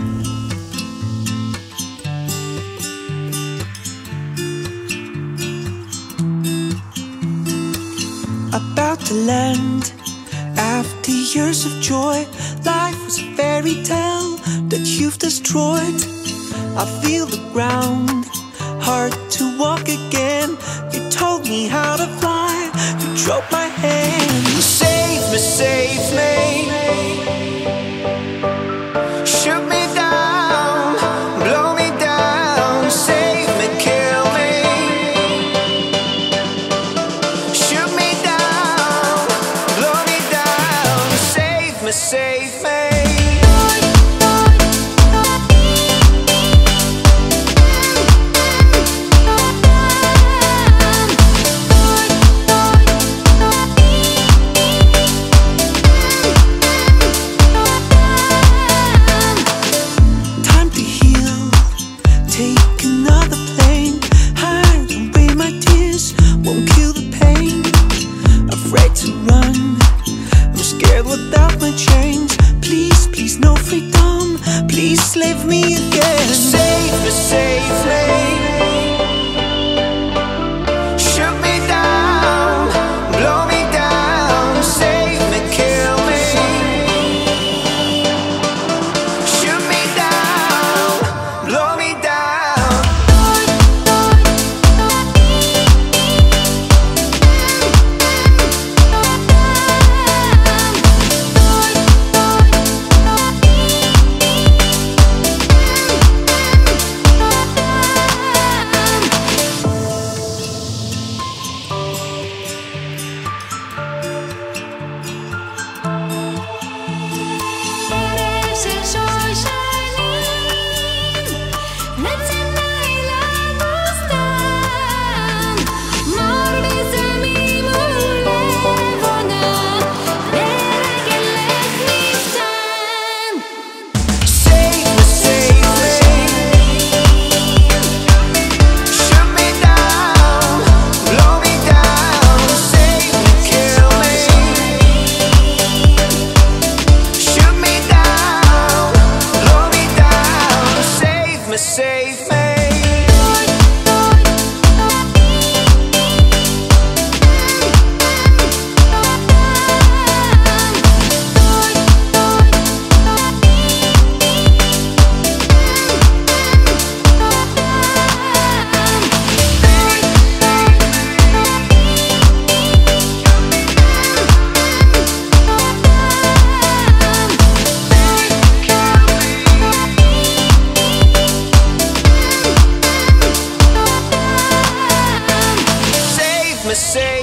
About to land after years of joy. Life was a fairy tale that you've destroyed. I feel the ground, hard to walk again. You told me how to fly, you drove my hand. Save me, save me. Shoot me down, blow me down. Save me, kill me. Shoot me down, blow me down. Save me, save me. Without my chains, please, please, no freedom. Please leave me again. Save me, save me. Shoot me down, blow me down. Save me, kill me. Shoot me down, blow me down. Save me. Save